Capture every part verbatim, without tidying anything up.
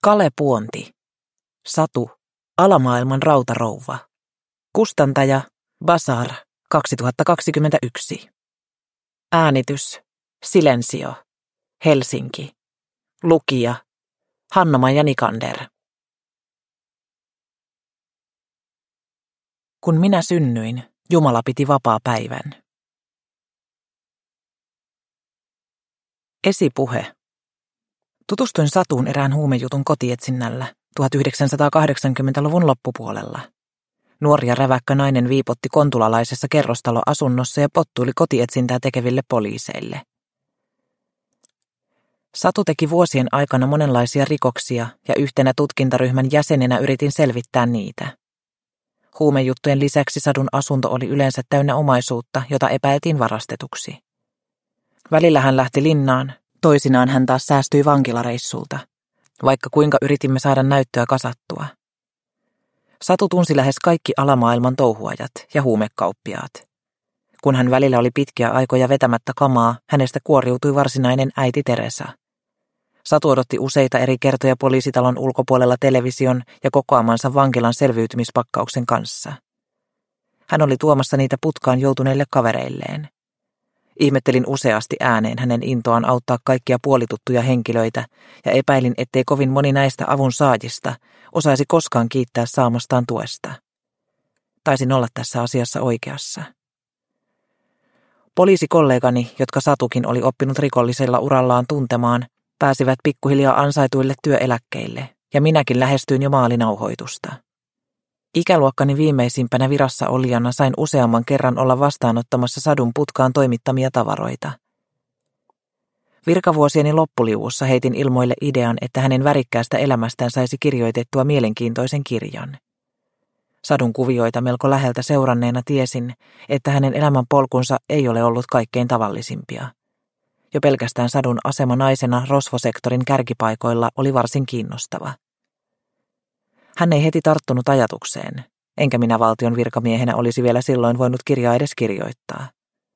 Kale Puonti. Satu. Alamaailman rautarouva. Kustantaja Basar kaksituhattakaksikymmentäyksi. Äänitys Silensio. Helsinki. Lukija Hanna-Maija Nikander. Kun minä synnyin, Jumala piti vapaapäivän. Esipuhe. Tutustuin Satuun erään huumejutun kotietsinnällä tuhatyhdeksänsataakahdeksankymmentäluvun loppupuolella. Nuori ja räväkkä nainen viipotti kontulalaisessa kerrostaloasunnossa ja pottuili kotietsintää tekeville poliiseille. Satu teki vuosien aikana monenlaisia rikoksia ja yhtenä tutkintaryhmän jäsenenä yritin selvittää niitä. Huumejuttujen lisäksi Sadun asunto oli yleensä täynnä omaisuutta, jota epäiltiin varastetuksi. Välillä hän lähti linnaan, toisinaan hän taas säästyi vankilareissulta, vaikka kuinka yritimme saada näyttöä kasattua. Satu tunsi lähes kaikki alamaailman touhuajat ja huumekauppiaat. Kun hän välillä oli pitkiä aikoja vetämättä kamaa, hänestä kuoriutui varsinainen äiti Teresa. Satu odotti useita eri kertoja poliisitalon ulkopuolella television ja kokoamansa vankilan selviytymispakkauksen kanssa. Hän oli tuomassa niitä putkaan joutuneille kavereilleen. Ihmettelin useasti ääneen hänen intoaan auttaa kaikkia puolituttuja henkilöitä ja epäilin, ettei kovin moni näistä avun saajista osaisi koskaan kiittää saamastaan tuesta. Taisin olla tässä asiassa oikeassa. Poliisikollegani, jotka Satukin oli oppinut rikollisella urallaan tuntemaan, pääsivät pikkuhiljaa ansaituille työeläkkeille, ja minäkin lähestyin jo maalinauhoitusta. Ikäluokkani viimeisimpänä virassa olijana sain useamman kerran olla vastaanottamassa Sadun putkaan toimittamia tavaroita. Virkavuosieni loppuliuussa heitin ilmoille idean, että hänen värikkäästä elämästään saisi kirjoitettua mielenkiintoisen kirjan. Sadun kuvioita melko läheltä seuranneena tiesin, että hänen elämänpolkunsa ei ole ollut kaikkein tavallisimpia. Jo pelkästään Sadun asema naisena rosvosektorin kärkipaikoilla oli varsin kiinnostava. Hän ei heti tarttunut ajatukseen, enkä minä valtion virkamiehenä olisi vielä silloin voinut kirjaa edes kirjoittaa.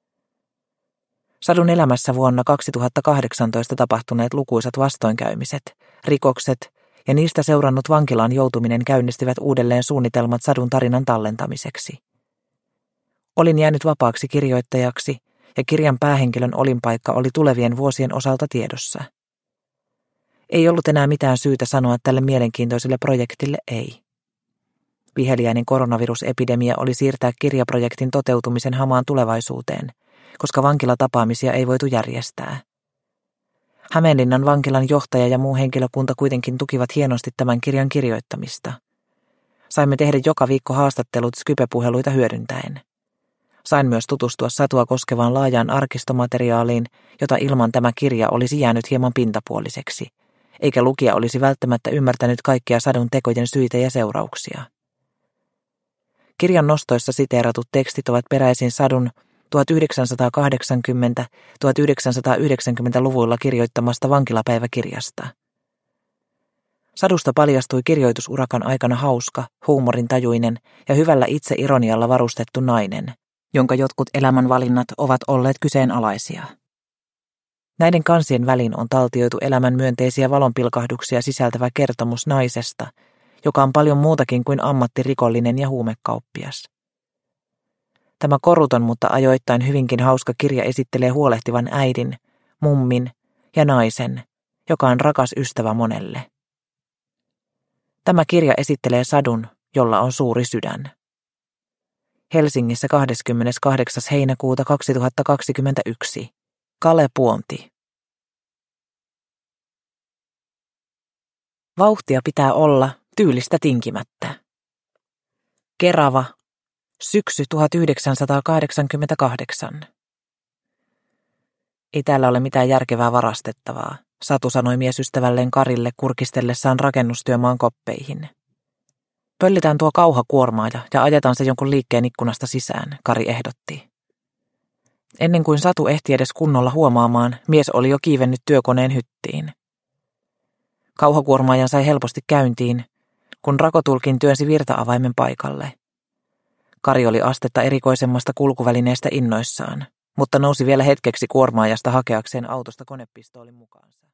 Sadun elämässä vuonna kaksituhattakahdeksantoista tapahtuneet lukuisat vastoinkäymiset, rikokset ja niistä seurannut vankilaan joutuminen käynnistivät uudelleen suunnitelmat Sadun tarinan tallentamiseksi. Olin jäänyt vapaaksi kirjoittajaksi ja kirjan päähenkilön olinpaikka oli tulevien vuosien osalta tiedossa. Ei ollut enää mitään syytä sanoa tälle mielenkiintoiselle projektille ei. Viheliäinen koronavirusepidemia oli siirtää kirjaprojektin toteutumisen hamaan tulevaisuuteen, koska vankilatapaamisia ei voitu järjestää. Hämeenlinnan vankilan johtaja ja muu henkilökunta kuitenkin tukivat hienosti tämän kirjan kirjoittamista. Saimme tehdä joka viikko haastattelut Skype-puheluita hyödyntäen. Sain myös tutustua Satua koskevaan laajaan arkistomateriaaliin, jota ilman tämä kirja olisi jäänyt hieman pintapuoliseksi, eikä lukija olisi välttämättä ymmärtänyt kaikkia Sadun tekojen syitä ja seurauksia. Kirjan nostoissa siteeratut tekstit ovat peräisin Sadun tuhatyhdeksänsataakahdeksankymmentä–tuhatyhdeksänsataayhdeksänkymmentäluvuilla kirjoittamasta vankilapäiväkirjasta. Sadusta paljastui kirjoitusurakan aikana hauska, huumorintajuinen ja hyvällä itseironialla varustettu nainen, jonka jotkut elämänvalinnat ovat olleet kyseenalaisia. Näiden kansien väliin on taltioitu elämän myönteisiä valonpilkahduksia sisältävä kertomus naisesta, joka on paljon muutakin kuin ammattirikollinen ja huumekauppias. Tämä koruton, mutta ajoittain hyvinkin hauska kirja esittelee huolehtivan äidin, mummin ja naisen, joka on rakas ystävä monelle. Tämä kirja esittelee Sadun, jolla on suuri sydän. Helsingissä kahdeskymmeneskahdeksas heinäkuuta kaksituhattakaksikymmentäyksi. Kale Puonti. Vauhtia pitää olla, tyylistä tinkimättä. Kerava. Syksy tuhatyhdeksänsataakahdeksankymmentäkahdeksan. Ei täällä ole mitään järkevää varastettavaa, Satu sanoi miesystävälleen Karille kurkistellessaan rakennustyömaan koppeihin. Pöllitään tuo kauhakuormaaja ja ajetaan se jonkun liikkeen ikkunasta sisään, Kari ehdotti. Ennen kuin Satu ehti edes kunnolla huomaamaan, mies oli jo kiivennyt työkoneen hyttiin. Kauhakuormaajan sai helposti käyntiin, kun rakotulkin työnsi virta-avaimen paikalle. Kari oli astetta erikoisemmasta kulkuvälineestä innoissaan, mutta nousi vielä hetkeksi kuormaajasta hakeakseen autosta konepistoolin mukaansa.